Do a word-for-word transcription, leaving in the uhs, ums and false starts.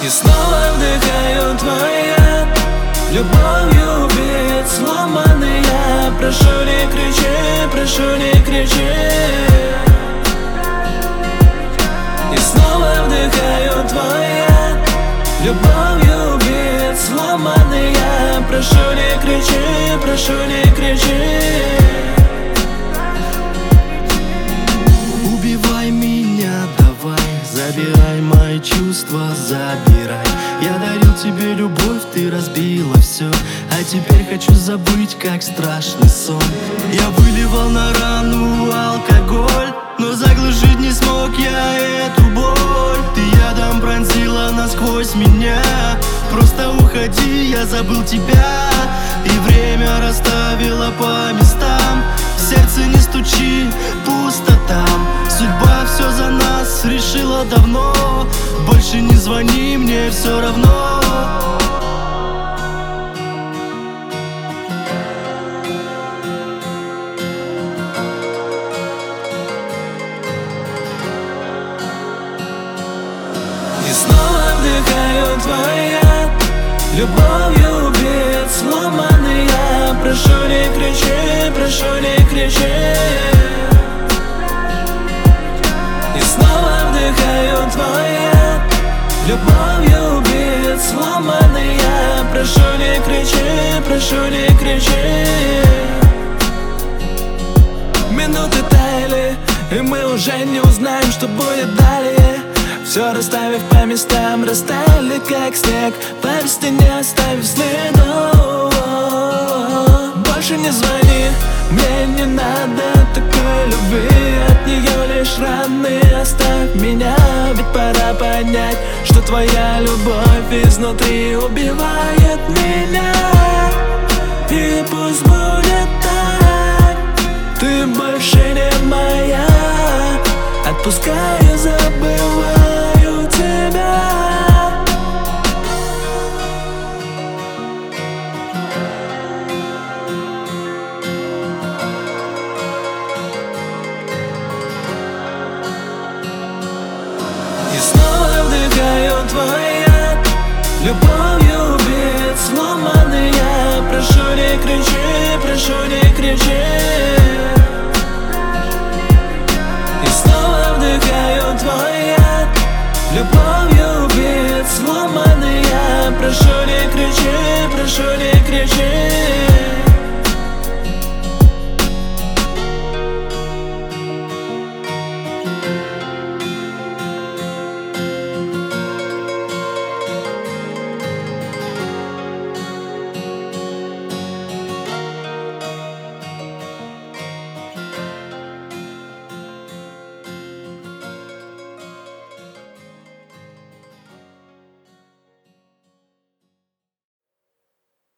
И снова вдыхаю твой яд, любовью убит сломанный я. Прошу, не кричи, прошу, не кричи. И снова вдыхаю твой яд, любовью убит сломанный я. Прошу, не кричи, прошу, не кричи. Убивай меня, давай, забирай мои чувства, забирай. Я дарил тебе любовь, ты разбила все, а теперь хочу забыть, как страшный сон. Я выливал на рану алкоголь, но заглушить не смог я эту боль. Ты ядом пронзила насквозь меня. Просто уходи, я забыл тебя, и время расставило по местам. В сердце не стучи, пусто там. Судьба все за нас решила давно. Больше не звони, мне все равно. И снова вдыхаю твой яд, любовью убит сломанный я. Прошу, не кричи, прошу, не кричи. И снова вдыхаю твой яд, любовью убит сломанный я. Прошу, не кричи, прошу, не кричи. Минуты таяли, и мы уже не узнаем, что будет далее. Все расставив по местам, растаяли как снег, по стене оставив следов. Больше не звони, мне не надо такой любви. От нее лишь раны, оставь меня. Ведь пора понять, что твоя любовь изнутри убивает меня. И пусть будет так, ты больше не моя. Отпускаю, забываю тебя. И снова вдыхаю твой яд, любовью убит сломанный я. Прошу, не кричи, прошу, не кричи. И снова вдыхаю твой яд, любовью убит сломанный я. Прошу, не кричи, прошу, не кричи.